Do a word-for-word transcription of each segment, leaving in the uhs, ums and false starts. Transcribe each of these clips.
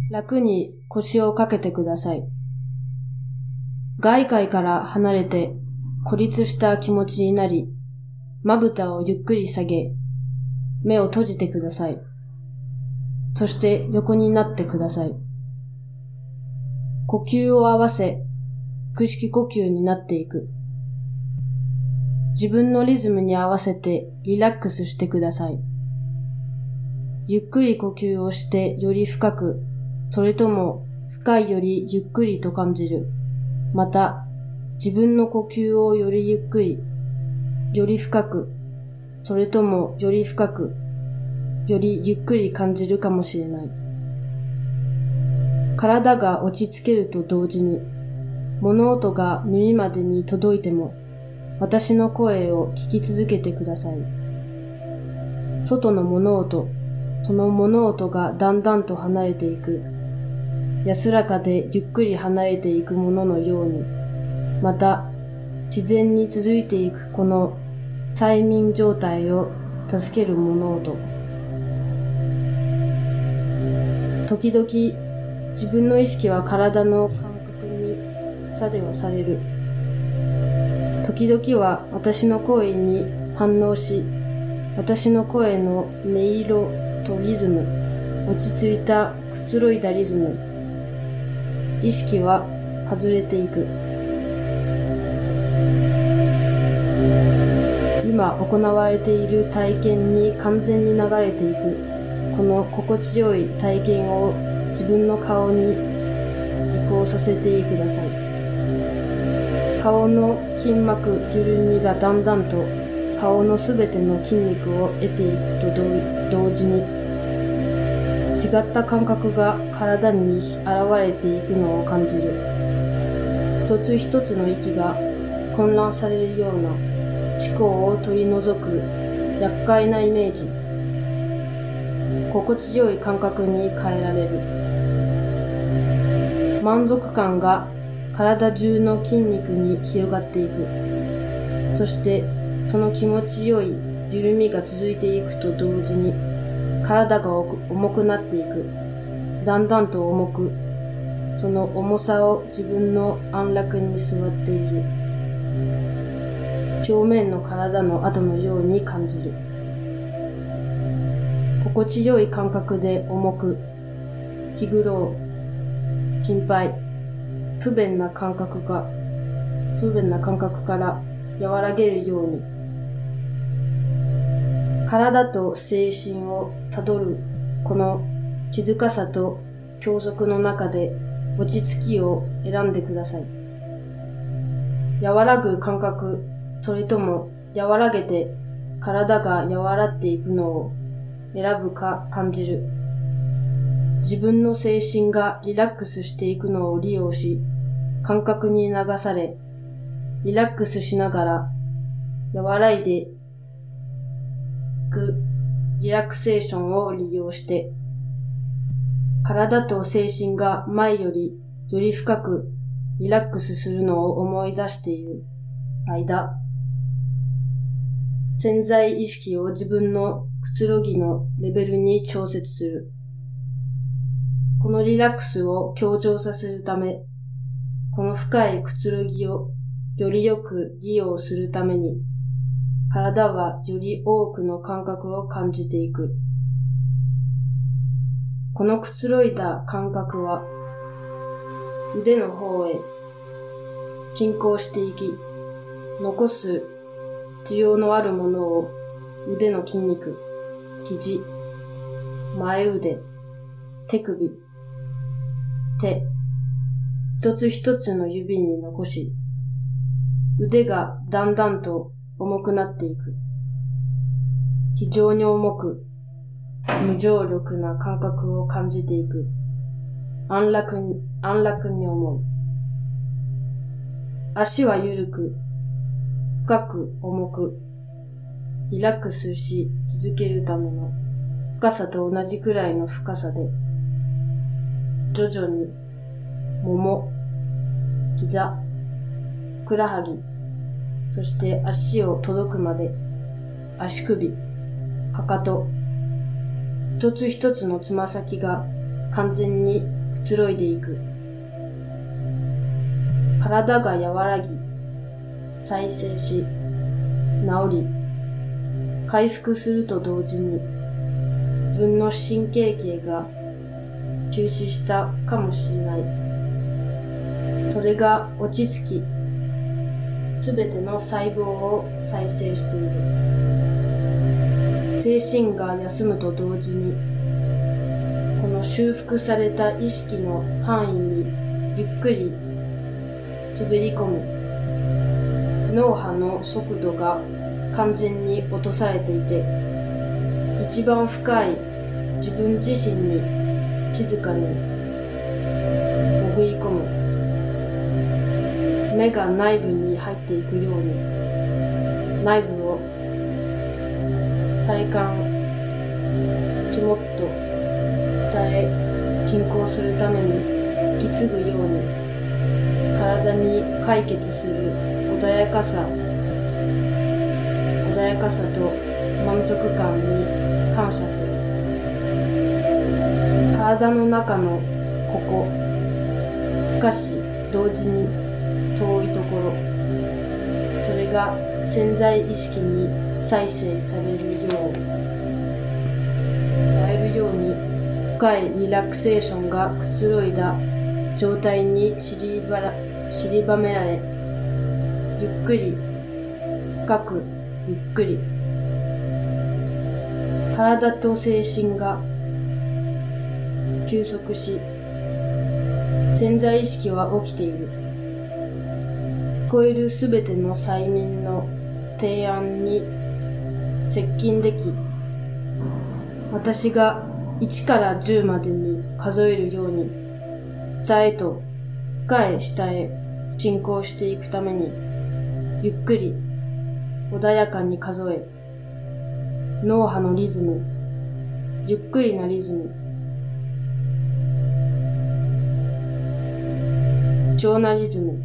楽に腰をかけてください。外界から離れて孤立した気持ちになり、まぶたをゆっくり下げ、目を閉じてください。そして横になってください。呼吸を合わせ、腹式呼吸になっていく。自分のリズムに合わせてリラックスしてください。ゆっくり呼吸をしてより深く、それとも深いよりゆっくりと感じる。また、自分の呼吸をよりゆっくり、より深く、それともより深く、よりゆっくり感じるかもしれない。体が落ち着けると同時に、物音が耳までに届いても、私の声を聞き続けてください。外の物音、その物音がだんだんと離れていく。安らかでゆっくり離れていくもののように、また自然に続いていくこの催眠状態を助ける物音。時々自分の意識は体の感覚に作用される。時々は私の声に反応し、私の声の音色とリズム、落ち着いたくつろいだリズム、意識は外れていく。今行われている体験に完全に流れていく。この心地よい体験を自分の顔に移行させてください。顔の筋膜緩みがだんだんと顔のすべての筋肉を得ていくと同時に、違った感覚が体に現れていくのを感じる。一つ一つの息が混乱されるような思考を取り除く厄介なイメージ。心地よい感覚に変えられる。満足感が体中の筋肉に広がっていく。そしてその気持ちよい緩みが続いていくと同時に、体が重くなっていく。だんだんと重く、その重さを自分の安楽に座っている。表面の体の跡のように感じる。心地よい感覚で重く、気苦労、心配、不便な感覚が、不便な感覚から和らげるように、体と精神をたどるこの静かさと教則の中で落ち着きを選んでください。和らぐ感覚、それとも和らげて体が和らっていくのを選ぶか感じる。自分の精神がリラックスしていくのを利用し、感覚に流され、リラックスしながら和らいでいくリラクセーションを利用して、体と精神が前よりより深くリラックスするのを思い出している間、潜在意識を自分のくつろぎのレベルに調節する。このリラックスを強調させるため、この深いくつろぎをよりよく利用するために、体はより多くの感覚を感じていく。このくつろいだ感覚は、腕の方へ進行していき、残す必要のあるものを腕の筋肉、肘、前腕、手首、手、一つ一つの指に残し、腕がだんだんと重くなっていく。非常に重く、無重力な感覚を感じていく。安楽に、安楽に思う。足は緩く、深く重く、リラックスし続けるための深さと同じくらいの深さで、徐々に、もも、膝、ふくらはぎ、そして足を届くまで、足首、かかと、一つ一つのつま先が完全にくつろいでいく。体が和らぎ、再生し、治り、回復すると同時に、自分の神経系が休止したかもしれない。それが落ち着き、すべての細胞を再生している。精神が休むと同時に、この修復された意識の範囲にゆっくり滑り込む。脳波の速度が完全に落とされていて、一番深い自分自身に静かに潜り込む。目が内部に入っていくように、内部を体感、肝っと鍛え、進行するために引き継ぐように、体に解決する穏やかさ、穏やかさと満足感に感謝する。体の中のここ、しかし同時に遠いところ、それが潜在意識に再生されるよう、されるように深いリラクセーションがくつろいだ状態に散りばら、散りばめられ、ゆっくり、深く、ゆっくり、体と精神が休息し、潜在意識は起きている。聞こえるすべての催眠の提案に接近でき、私がいちからじゅうまでに数えるように、下へと深い下へ進行していくために、ゆっくり穏やかに数え、脳波のリズム、ゆっくりなリズム、超なリズム、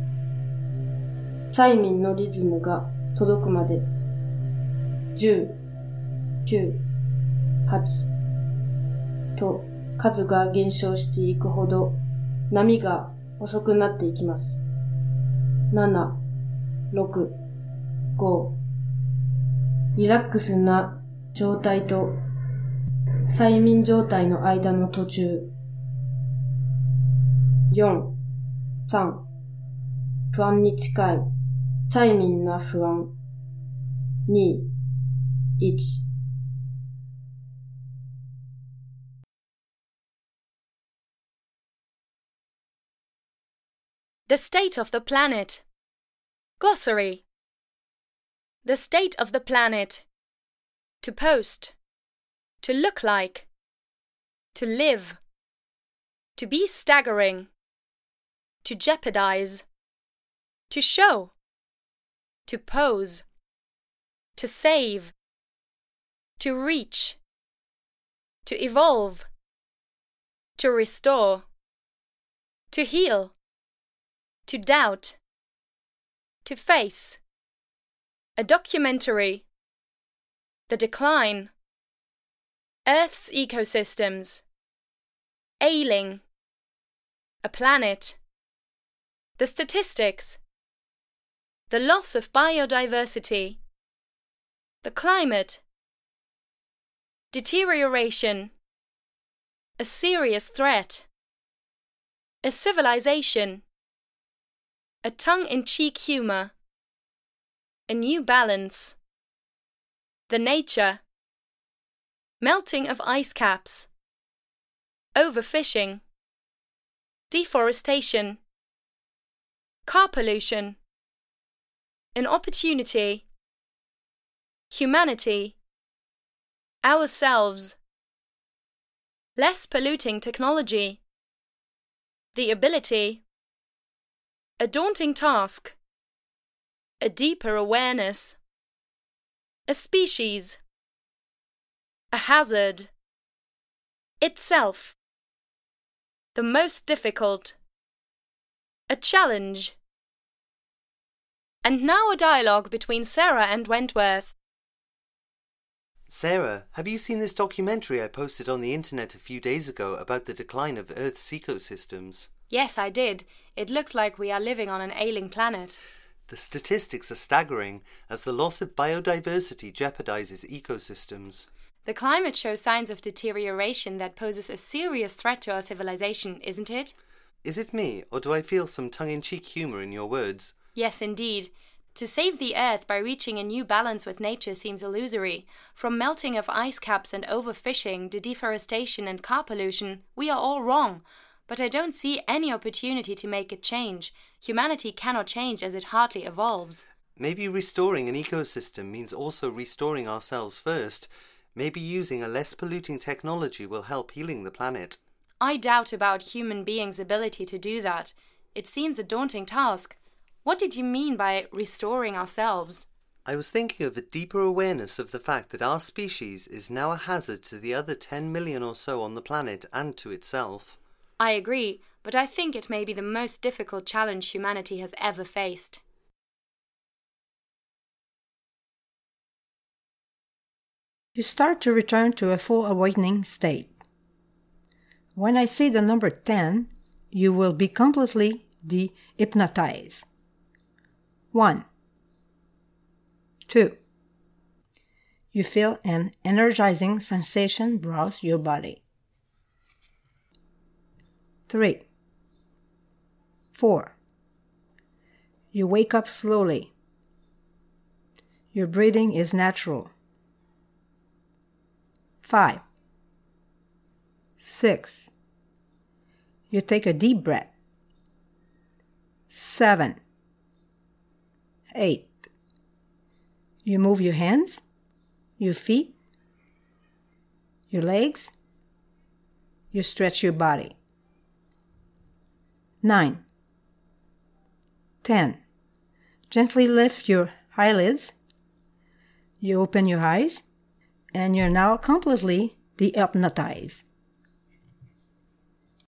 催眠のリズムが届くまで、じゅう、きゅう、はちと数が減少していくほど波が遅くなっていきます。なな、ろく、ご、リラックスな状態と催眠状態の間の途中。よん、さん、不安に近い催眠な不安。に、いち。 The state of the planet. Glossary. The state of the planet. To post. To look like. To live. To be staggering. To jeopardize. To show. To pose. To save. To reach. To evolve. To restore. To heal. To doubt. To face. A documentary. The decline. Earth's ecosystems. Ailing. A planet. The statistics. The loss of biodiversity. The climate. Deterioration. A serious threat. A civilization. A tongue-in-cheek humor. A new balance. The nature. Melting of ice caps. Overfishing. Deforestation. Car pollution. An opportunity. Humanity. Ourselves. Less polluting technology. The ability. A daunting task. A deeper awareness. A species. A hazard. Itself. The most difficult. A challenge. And now a dialogue between Sarah and Wentworth. Sarah, have you seen this documentary I posted on the internet a few days ago about the decline of Earth's ecosystems? Yes, I did. It looks like we are living on an ailing planet. The statistics are staggering, as the loss of biodiversity jeopardizes ecosystems. The climate shows signs of deterioration that poses a serious threat to our civilization, isn't it? Is it me, or do I feel some tongue-in-cheek humour in your words? Yes, indeed. To save the Earth by reaching a new balance with nature seems illusory. From melting of ice caps and overfishing to deforestation and car pollution, we are all wrong. But I don't see any opportunity to make it change. Humanity cannot change as it hardly evolves. Maybe restoring an ecosystem means also restoring ourselves first. Maybe using a less polluting technology will help healing the planet. I doubt about human beings' ability to do that. It seems a daunting task. What did you mean by restoring ourselves? I was thinking of a deeper awareness of the fact that our species is now a hazard to the other ten million or so on the planet and to itself. I agree, but I think it may be the most difficult challenge humanity has ever faced. You start to return to a full awakening state. When I say the number ten, you will be completely de-hypnotized. One. Two. You feel an energizing sensation browse your body. Three. Four. You wake up slowly. Your breathing is natural. Five. Six. You take a deep breath. Seven. Eight. You move your hands, your feet, your legs. You stretch your body. Nine. Ten. Gently lift your eyelids. You open your eyes, and you're now completely de-hypnotized.